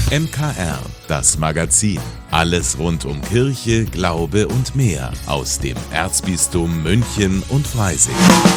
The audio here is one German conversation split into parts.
MKR, das Magazin. Alles rund um Kirche, Glaube und mehr aus dem Erzbistum München und Freising.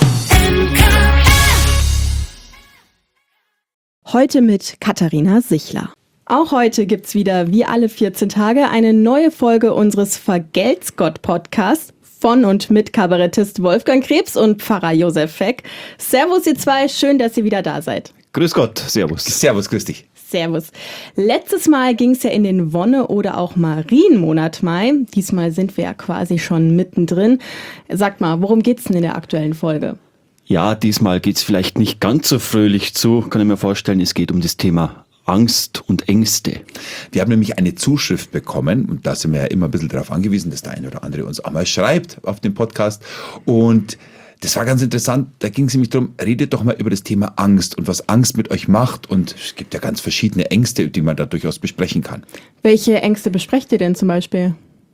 Heute mit Katharina Sichler. Auch heute gibt's wieder, wie alle 14 Tage, eine neue Folge unseres Vergelt's Gott-Podcasts von und mit Kabarettist Wolfgang Krebs und Pfarrer Josef Feck. Servus ihr zwei, schön, dass ihr wieder da seid. Grüß Gott, servus. Servus, grüß dich. Servus. Letztes Mal ging's ja in den Wonne- oder auch Marienmonat Mai. Diesmal sind wir ja quasi schon mittendrin. Sagt mal, worum geht's denn in der aktuellen Folge? Ja, diesmal geht's vielleicht nicht ganz so fröhlich zu, kann ich mir vorstellen. Es geht um das Thema Angst und Ängste. Wir haben nämlich eine Zuschrift bekommen und da sind wir ja immer ein bisschen darauf angewiesen, dass der eine oder andere uns auch mal schreibt auf dem Podcast. Und das war ganz interessant, da ging es nämlich darum, redet doch mal über das Thema Angst und was Angst mit euch macht. Und es gibt ja ganz verschiedene Ängste, die man da durchaus besprechen kann. Welche Ängste besprecht ihr denn zum Beispiel?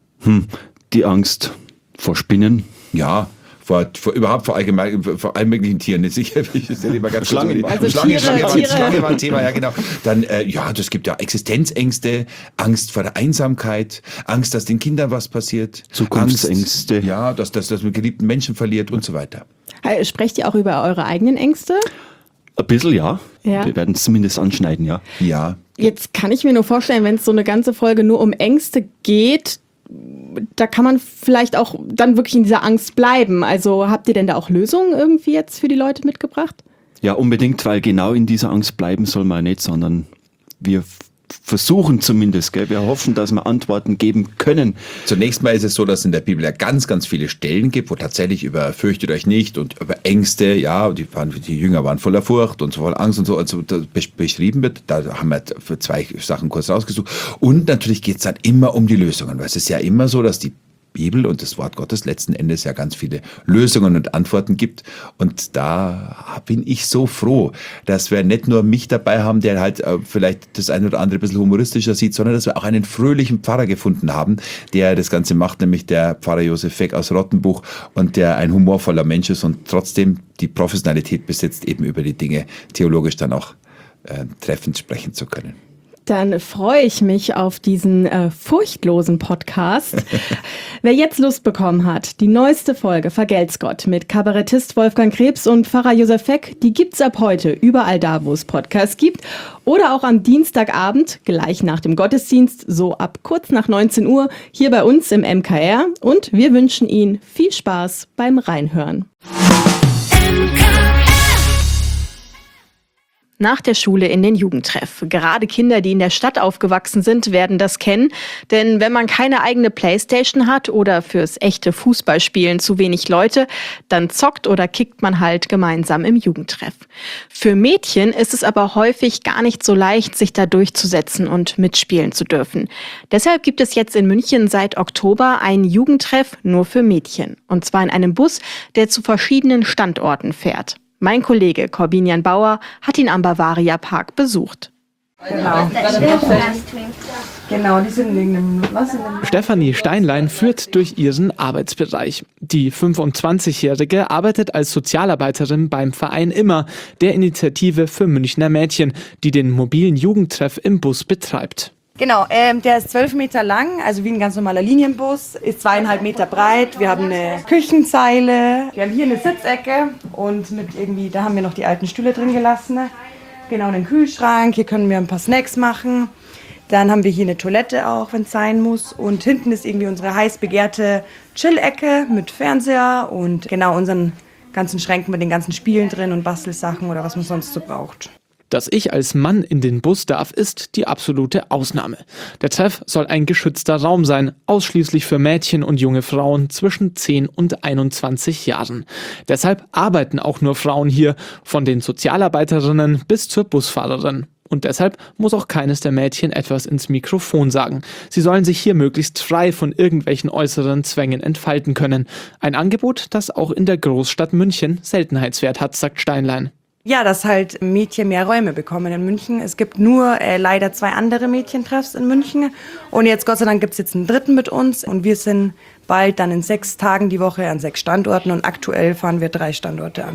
Die Angst vor Spinnen. Ja, vor allen möglichen Tieren. Jetzt ich immer ganz Schlangen. Schlange Tiere. war ein Thema, ja genau. Dann, das gibt ja Existenzängste, Angst vor der Einsamkeit, Angst, dass den Kindern was passiert. Zukunftsängste. Angst, dass man geliebten Menschen verliert und so weiter. Sprecht ihr auch über eure eigenen Ängste? Ein bisschen, ja. Ja. Wir werden es zumindest anschneiden, ja. Ja. Jetzt kann ich mir nur vorstellen, wenn es so eine ganze Folge nur um Ängste geht, da kann man vielleicht auch dann wirklich in dieser Angst bleiben. Also habt ihr denn da auch Lösungen irgendwie jetzt für die Leute mitgebracht? Ja, unbedingt, weil genau in dieser Angst bleiben soll man nicht, sondern wir versuchen zumindest, gell? Wir hoffen, dass wir Antworten geben können. Zunächst mal ist es so, dass es in der Bibel ja ganz, ganz viele Stellen gibt, wo tatsächlich über fürchtet euch nicht und über Ängste, ja, die Jünger waren voller Furcht und so voller Angst und so, also beschrieben wird. Da haben wir für zwei Sachen kurz rausgesucht. Und natürlich geht es dann immer um die Lösungen, weil es ist ja immer so, dass die Bibel und das Wort Gottes letzten Endes ja ganz viele Lösungen und Antworten gibt. Und da bin ich so froh, dass wir nicht nur mich dabei haben, der halt vielleicht das eine oder andere ein bisschen humoristischer sieht, sondern dass wir auch einen fröhlichen Pfarrer gefunden haben, der das Ganze macht, nämlich der Pfarrer Josef Feck aus Rottenbuch und der ein humorvoller Mensch ist und trotzdem die Professionalität besitzt, eben über die Dinge theologisch dann auch treffend sprechen zu können. Dann freue ich mich auf diesen furchtlosen Podcast. Wer jetzt Lust bekommen hat, die neueste Folge Vergelt's Gott mit Kabarettist Wolfgang Krebs und Pfarrer Josef Feck, die gibt's ab heute überall da, wo es Podcasts gibt. Oder auch am Dienstagabend, gleich nach dem Gottesdienst, so ab kurz nach 19 Uhr, hier bei uns im MKR. Und wir wünschen Ihnen viel Spaß beim Reinhören. Nach der Schule in den Jugendtreff. Gerade Kinder, die in der Stadt aufgewachsen sind, werden das kennen. Denn wenn man keine eigene Playstation hat oder fürs echte Fußballspielen zu wenig Leute, dann zockt oder kickt man halt gemeinsam im Jugendtreff. Für Mädchen ist es aber häufig gar nicht so leicht, sich da durchzusetzen und mitspielen zu dürfen. Deshalb gibt es jetzt in München seit Oktober einen Jugendtreff nur für Mädchen. Und zwar in einem Bus, der zu verschiedenen Standorten fährt. Mein Kollege Corbinian Bauer hat ihn am Bavaria Park besucht. Genau, die sind in dem Stefanie Steinlein führt durch ihren Arbeitsbereich. Die 25-Jährige arbeitet als Sozialarbeiterin beim Verein Immer, der Initiative für Münchner Mädchen, die den mobilen Jugendtreff im Bus betreibt. Genau, der ist 12 Meter lang, also wie ein ganz normaler Linienbus, ist 2,5 Meter breit. Wir haben eine Küchenzeile, wir haben hier eine Sitzecke und da haben wir noch die alten Stühle drin gelassen. Genau, einen Kühlschrank, hier können wir ein paar Snacks machen. Dann haben wir hier eine Toilette auch, wenn es sein muss. Und hinten ist irgendwie unsere heiß begehrte Chill-Ecke mit Fernseher und genau unseren ganzen Schränken mit den ganzen Spielen drin und Bastelsachen oder was man sonst so braucht. Dass ich als Mann in den Bus darf, ist die absolute Ausnahme. Der Treff soll ein geschützter Raum sein, ausschließlich für Mädchen und junge Frauen zwischen 10 und 21 Jahren. Deshalb arbeiten auch nur Frauen hier, von den Sozialarbeiterinnen bis zur Busfahrerin. Und deshalb muss auch keines der Mädchen etwas ins Mikrofon sagen. Sie sollen sich hier möglichst frei von irgendwelchen äußeren Zwängen entfalten können. Ein Angebot, das auch in der Großstadt München Seltenheitswert hat, sagt Steinlein. Ja, dass halt Mädchen mehr Räume bekommen in München. Es gibt nur leider 2 andere Mädchentreffs in München. Und jetzt, Gott sei Dank, gibt es jetzt einen dritten mit uns. Und wir sind bald dann in 6 Tagen die Woche an 6 Standorten. Und aktuell fahren wir 3 Standorte an.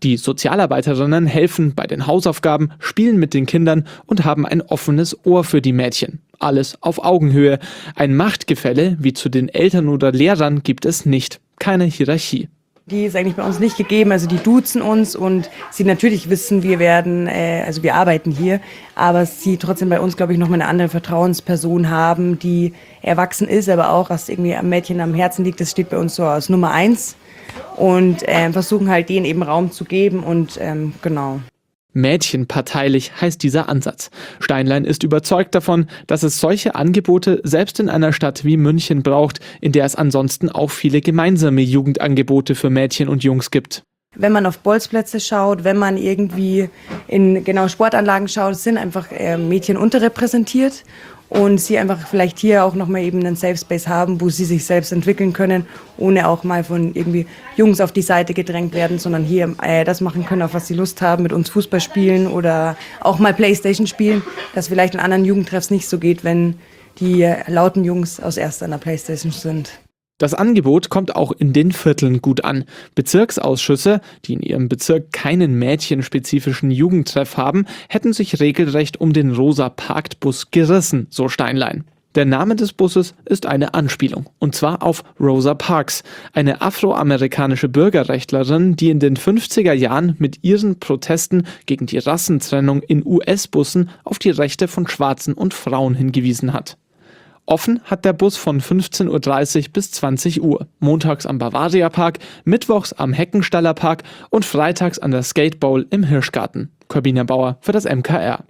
Die Sozialarbeiterinnen helfen bei den Hausaufgaben, spielen mit den Kindern und haben ein offenes Ohr für die Mädchen. Alles auf Augenhöhe. Ein Machtgefälle wie zu den Eltern oder Lehrern gibt es nicht. Keine Hierarchie. Die ist eigentlich bei uns nicht gegeben, also die duzen uns und sie natürlich wissen, wir arbeiten hier, aber sie trotzdem bei uns, glaube ich, noch mal eine andere Vertrauensperson haben, die erwachsen ist, aber auch, was irgendwie am Mädchen am Herzen liegt, das steht bei uns so als Nummer 1 und versuchen halt denen eben Raum zu geben und genau. Mädchenparteilich heißt dieser Ansatz. Steinlein ist überzeugt davon, dass es solche Angebote selbst in einer Stadt wie München braucht, in der es ansonsten auch viele gemeinsame Jugendangebote für Mädchen und Jungs gibt. Wenn man auf Bolzplätze schaut, wenn man irgendwie in Sportanlagen schaut, sind einfach Mädchen unterrepräsentiert und sie einfach vielleicht hier auch nochmal eben einen Safe Space haben, wo sie sich selbst entwickeln können, ohne auch mal von irgendwie Jungs auf die Seite gedrängt werden, sondern hier das machen können, auf was sie Lust haben, mit uns Fußball spielen oder auch mal Playstation spielen, das vielleicht in anderen Jugendtreffs nicht so geht, wenn die lauten Jungs aus erst an der Playstation sind. Das Angebot kommt auch in den Vierteln gut an. Bezirksausschüsse, die in ihrem Bezirk keinen mädchenspezifischen Jugendtreff haben, hätten sich regelrecht um den Rosa-Parks-Bus gerissen, so Steinlein. Der Name des Busses ist eine Anspielung, und zwar auf Rosa Parks, eine afroamerikanische Bürgerrechtlerin, die in den 50er Jahren mit ihren Protesten gegen die Rassentrennung in US-Bussen auf die Rechte von Schwarzen und Frauen hingewiesen hat. Offen hat der Bus von 15:30 Uhr bis 20 Uhr, montags am Bavaria Park, mittwochs am Heckenstaller Park und freitags an der Skate Bowl im Hirschgarten. Corbina Bauer für das MKR.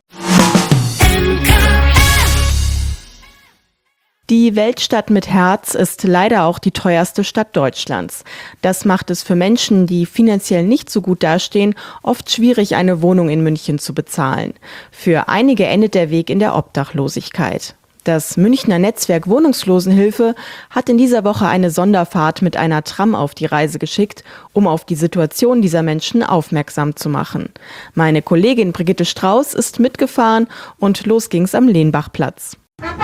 Die Weltstadt mit Herz ist leider auch die teuerste Stadt Deutschlands. Das macht es für Menschen, die finanziell nicht so gut dastehen, oft schwierig, eine Wohnung in München zu bezahlen. Für einige endet der Weg in der Obdachlosigkeit. Das Münchner Netzwerk Wohnungslosenhilfe hat in dieser Woche eine Sonderfahrt mit einer Tram auf die Reise geschickt, um auf die Situation dieser Menschen aufmerksam zu machen. Meine Kollegin Brigitte Strauß ist mitgefahren und los ging's am Lehnbachplatz.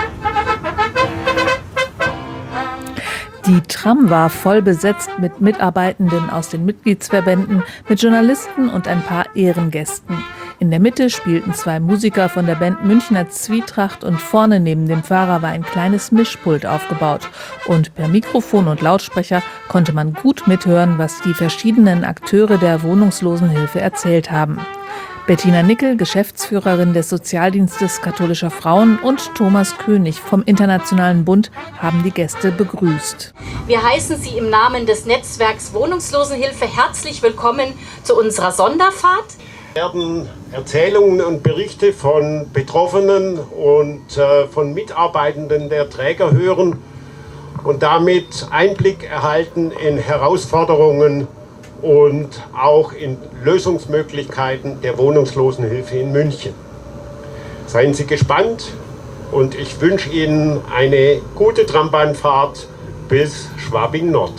Die Tram war voll besetzt mit Mitarbeitenden aus den Mitgliedsverbänden, mit Journalisten und ein paar Ehrengästen. In der Mitte spielten 2 Musiker von der Band Münchner Zwietracht und vorne neben dem Fahrer war ein kleines Mischpult aufgebaut. Und per Mikrofon und Lautsprecher konnte man gut mithören, was die verschiedenen Akteure der Wohnungslosenhilfe erzählt haben. Bettina Nickel, Geschäftsführerin des Sozialdienstes katholischer Frauen, und Thomas König vom Internationalen Bund haben die Gäste begrüßt. Wir heißen Sie im Namen des Netzwerks Wohnungslosenhilfe herzlich willkommen zu unserer Sonderfahrt. Wir werden Erzählungen und Berichte von Betroffenen und von Mitarbeitenden der Träger hören und damit Einblick erhalten in Herausforderungen und auch in Lösungsmöglichkeiten der Wohnungslosenhilfe in München. Seien Sie gespannt und ich wünsche Ihnen eine gute Trambahnfahrt bis Schwabing Nord.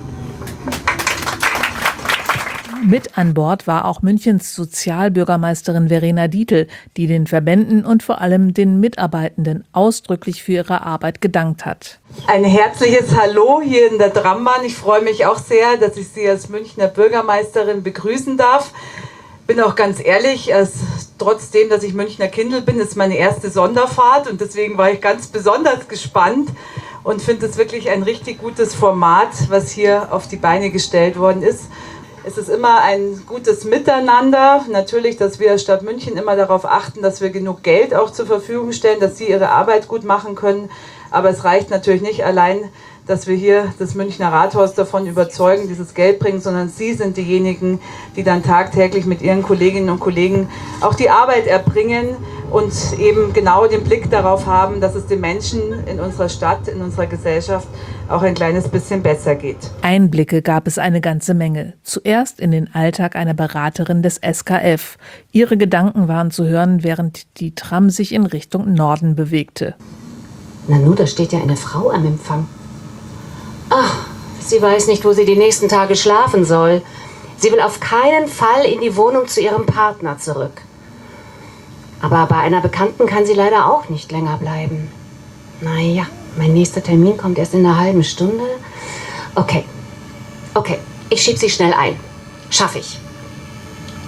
Mit an Bord war auch Münchens Sozialbürgermeisterin Verena Dietl, die den Verbänden und vor allem den Mitarbeitenden ausdrücklich für ihre Arbeit gedankt hat. Ein herzliches Hallo hier in der Trambahn. Ich freue mich auch sehr, dass ich Sie als Münchner Bürgermeisterin begrüßen darf. Bin auch ganz ehrlich, trotzdem, dass ich Münchner Kindl bin, ist meine erste Sonderfahrt und deswegen war ich ganz besonders gespannt und finde es wirklich ein richtig gutes Format, was hier auf die Beine gestellt worden ist. Es ist immer ein gutes Miteinander. Natürlich, dass wir Stadt München immer darauf achten, dass wir genug Geld auch zur Verfügung stellen, dass sie ihre Arbeit gut machen können. Aber es reicht natürlich nicht allein, dass wir hier das Münchner Rathaus davon überzeugen, dieses Geld bringen, sondern Sie sind diejenigen, die dann tagtäglich mit Ihren Kolleginnen und Kollegen auch die Arbeit erbringen und eben genau den Blick darauf haben, dass es den Menschen in unserer Stadt, in unserer Gesellschaft auch ein kleines bisschen besser geht. Einblicke gab es eine ganze Menge. Zuerst in den Alltag einer Beraterin des SKF. Ihre Gedanken waren zu hören, während die Tram sich in Richtung Norden bewegte. Nanu, da steht ja eine Frau am Empfang. Ach, sie weiß nicht, wo sie die nächsten Tage schlafen soll. Sie will auf keinen Fall in die Wohnung zu ihrem Partner zurück. Aber bei einer Bekannten kann sie leider auch nicht länger bleiben. Naja, mein nächster Termin kommt erst in einer halben Stunde. Okay, ich schieb sie schnell ein. Schaff ich.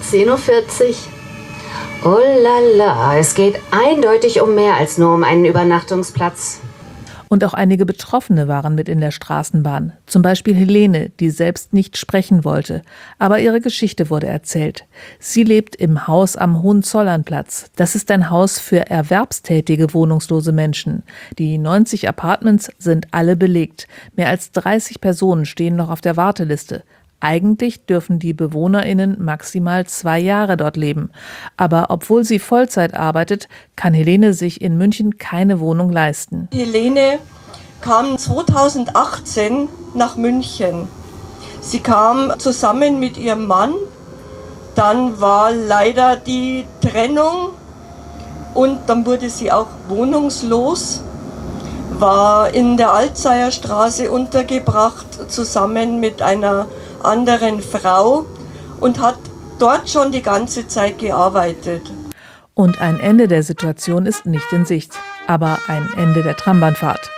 10.40 Uhr. Oh la la, es geht eindeutig um mehr als nur um einen Übernachtungsplatz. Und auch einige Betroffene waren mit in der Straßenbahn. Zum Beispiel Helene, die selbst nicht sprechen wollte. Aber ihre Geschichte wurde erzählt. Sie lebt im Haus am Hohenzollernplatz. Das ist ein Haus für erwerbstätige wohnungslose Menschen. Die 90 Apartments sind alle belegt. Mehr als 30 Personen stehen noch auf der Warteliste. Eigentlich dürfen die BewohnerInnen maximal 2 Jahre dort leben. Aber obwohl sie Vollzeit arbeitet, kann Helene sich in München keine Wohnung leisten. Helene kam 2018 nach München. Sie kam zusammen mit ihrem Mann. Dann war leider die Trennung und dann wurde sie auch wohnungslos. War in der Alzeyer Straße untergebracht, zusammen mit einer anderen Frau und hat dort schon die ganze Zeit gearbeitet. Und ein Ende der Situation ist nicht in Sicht, aber ein Ende der Trambahnfahrt.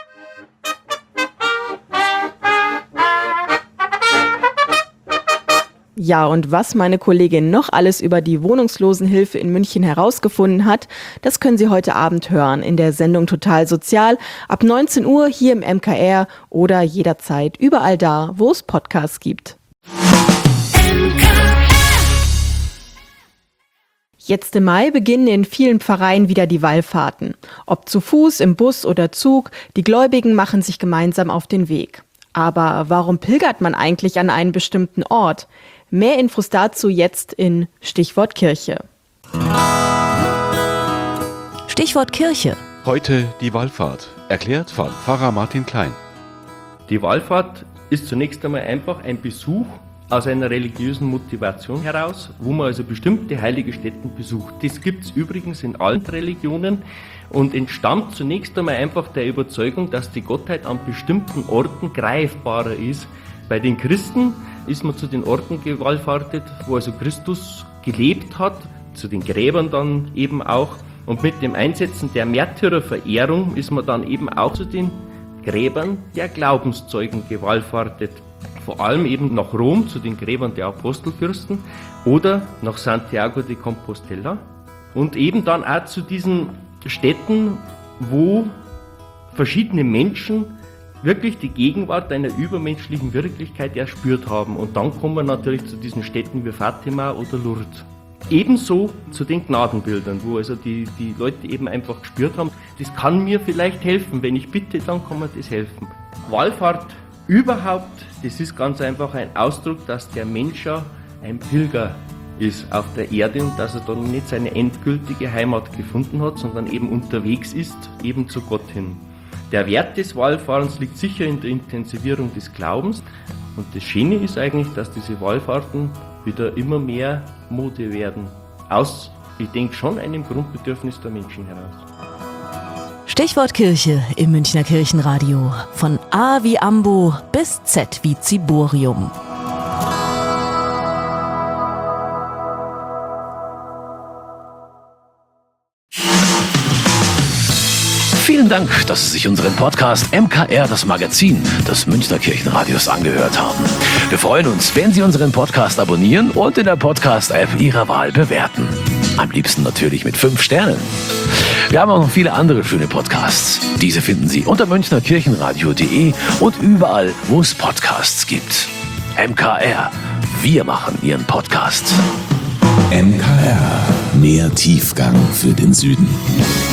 Ja, und was meine Kollegin noch alles über die Wohnungslosenhilfe in München herausgefunden hat, das können Sie heute Abend hören in der Sendung Total Sozial ab 19 Uhr hier im MKR oder jederzeit überall da, wo es Podcasts gibt. Jetzt im Mai beginnen in vielen Pfarreien wieder die Wallfahrten. Ob zu Fuß, im Bus oder Zug, die Gläubigen machen sich gemeinsam auf den Weg. Aber warum pilgert man eigentlich an einen bestimmten Ort? Mehr Infos dazu jetzt in Stichwort Kirche. Stichwort Kirche. Heute die Wallfahrt, erklärt von Pfarrer Martin Klein. Die Wallfahrt ist zunächst einmal einfach ein Besuch aus einer religiösen Motivation heraus, wo man also bestimmte heilige Stätten besucht. Das gibt es übrigens in allen Religionen und entstammt zunächst einmal einfach der Überzeugung, dass die Gottheit an bestimmten Orten greifbarer ist. Bei den Christen ist man zu den Orten gewallfahrtet, wo also Christus gelebt hat, zu den Gräbern dann eben auch. Und mit dem Einsetzen der Märtyrerverehrung ist man dann eben auch zu den Gräbern der Glaubenszeugen gewallfahrtet. Vor allem eben nach Rom, zu den Gräbern der Apostelfürsten oder nach Santiago de Compostela. Und eben dann auch zu diesen Städten, wo verschiedene Menschen wirklich die Gegenwart einer übermenschlichen Wirklichkeit erspürt haben. Und dann kommen wir natürlich zu diesen Städten wie Fatima oder Lourdes. Ebenso zu den Gnadenbildern, wo also die Leute eben einfach gespürt haben, das kann mir vielleicht helfen. Wenn ich bitte, dann kann mir das helfen. Wallfahrt überhaupt, das ist ganz einfach ein Ausdruck, dass der Mensch ja ein Pilger ist auf der Erde und dass er dann nicht seine endgültige Heimat gefunden hat, sondern eben unterwegs ist, eben zu Gott hin. Der Wert des Wallfahrens liegt sicher in der Intensivierung des Glaubens und das Schöne ist eigentlich, dass diese Wallfahrten wieder immer mehr Mode werden. Aus, ich denke, schon einem Grundbedürfnis der Menschen heraus. Stichwort Kirche im Münchner Kirchenradio. Von A wie Ambo bis Z wie Ziborium. Vielen Dank, dass Sie sich unseren Podcast MKR, das Magazin des Münchner Kirchenradios, angehört haben. Wir freuen uns, wenn Sie unseren Podcast abonnieren und in der Podcast-App Ihrer Wahl bewerten. Am liebsten natürlich mit 5 Sternen. Wir haben auch noch viele andere schöne Podcasts. Diese finden Sie unter münchnerkirchenradio.de und überall, wo es Podcasts gibt. MKR, wir machen Ihren Podcast. MKR, mehr Tiefgang für den Süden.